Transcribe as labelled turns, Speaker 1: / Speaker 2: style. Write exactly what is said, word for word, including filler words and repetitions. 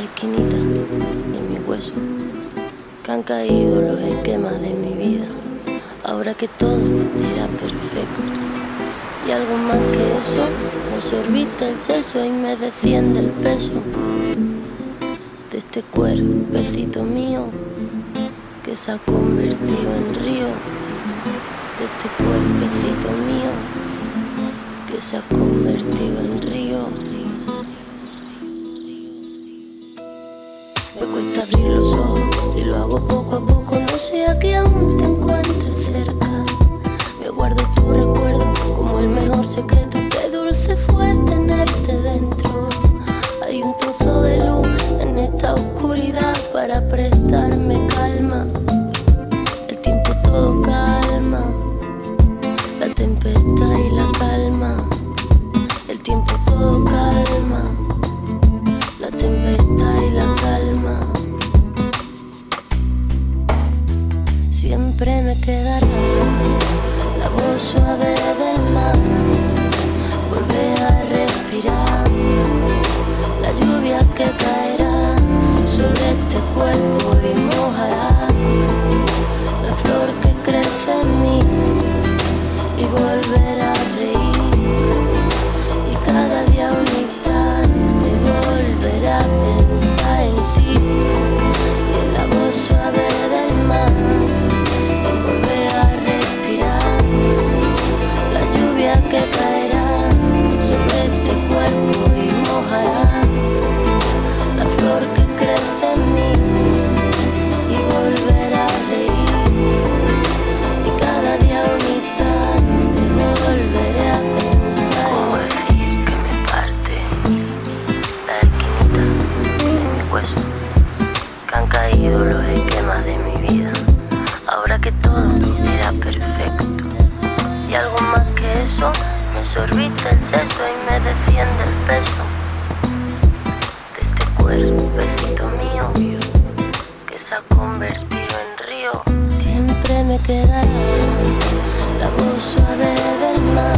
Speaker 1: esquinita de mi hueso, que han caído los esquemas de mi vida. Ahora que todo era perfecto y algo más que eso, me sorbita el seso y me desciende el peso de este cuerpecito mío que se ha convertido en río, de este cuerpecito mío que se ha convertido en río. Me cuesta abrir los ojos y lo hago poco a poco, no sea que aún te encuentres cerca. Me guardo tu recuerdo como el mejor secreto, qué dulce fue tenerte dentro. Hay un trozo de luz en esta oscuridad para prestarme calma. El tiempo todo calma, la tempestad y la calma. El tiempo todo calma, la tempestad y la calma. Siempre me quedará la voz suave del mar, volver a respirar la lluvia que caerá sobre este cuerpo y mojará la flor que crece en mí y volver a reír, y cada día un instante volver a pensar en ti y en la voz suave del mar, en volver a respirar la lluvia que caerá sobre este cuerpo y mojará la flor que crece en mí y volver a reír, y cada día un instante volveré a pensar. ¿Cómo decir que me parte la esquinita de mi hueso, que han caído los esquemas de mi vida? Ahora que todo era perfecto y algo más que eso, me sorbita el seso y me desciende el peso de este cuerpecito mío que se ha convertido en río. Siempre me quedará la voz suave del mar,